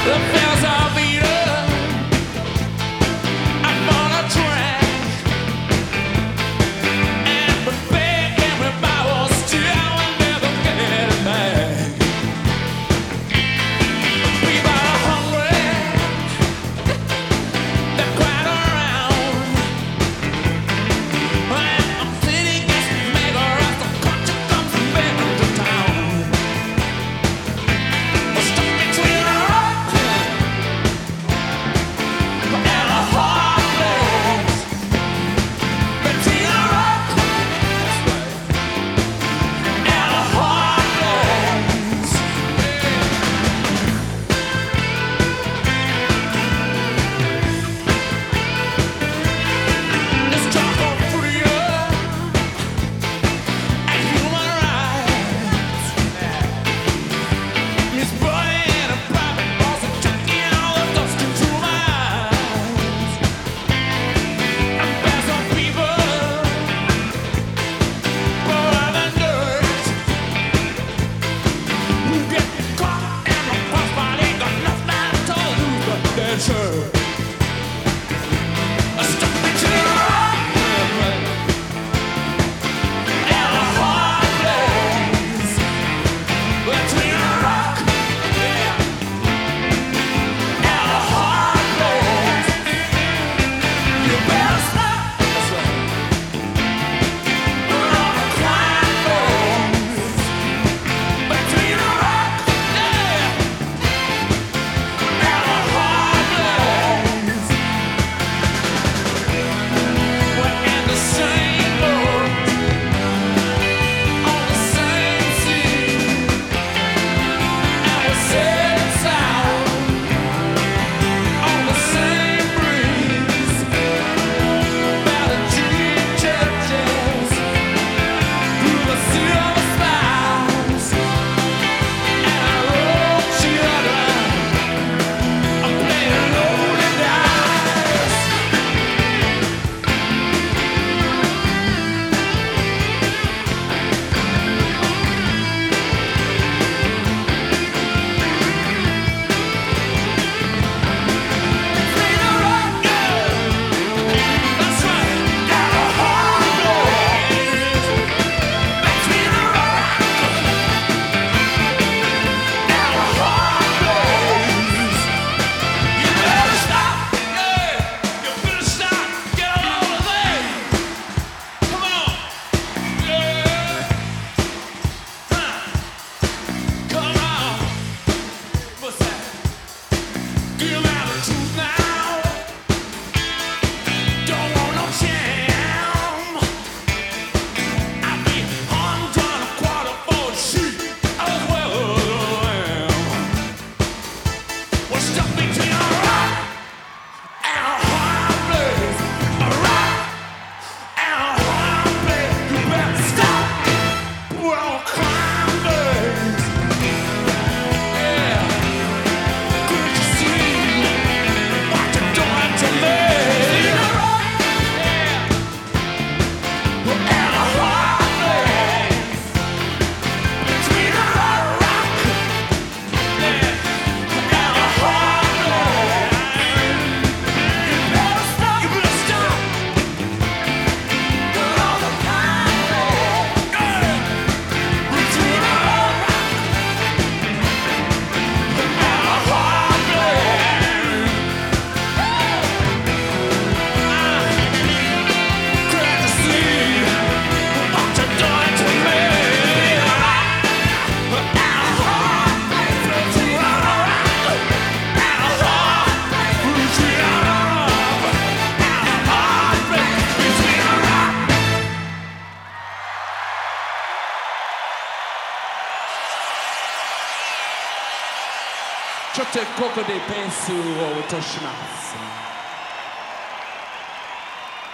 The bells are beating. I'm on a track, and we beg everybody will still will never get it back. People are hungry, they're quite around. And I'm sitting as the maker as the country comes back to town. We're stuck between a rock and a hard place. Between a rock and a hard place. Let's talk on freedom and human rights. Miss Buddy and a private boss are taking all the dust into my eyes. And there's some people more than dirt who get caught in the crossfire. They got nothing to lose but their shirt. Stuck between a rock and a hard place. Between a rock and a hard place. You better stop on a quiet place. Between a rock and a hard place. We're in the same boat, on the same sea, and we're setting sail on the same breeze. Balladry churches through the silver skies, and our own children are playing lonely dice. Between a rock, that's right, and a hard place. Between a rock and a hard place. You better stop, you better stop, get on the way. Come on, come on. What's that? Give out the truth now. Don't want no jam. I'll be undone a quarter for a sheep as well as a lamb. We're stuck between a rock and a hard place. A rock and a hard place. You better stop. We're on crime days. Yeah. Could you see what you're doing to me? Between a rock and a hard place. Between a rock and a hard place. You better stop. You better stop. We're on the crime days. Between a rock and a hard place. Glad to see what you're doing to me. And a hard place. Between a rock and a hard place. Between a rock and a hard place. Between a rock. Chote koko de pensu o utoshimasu.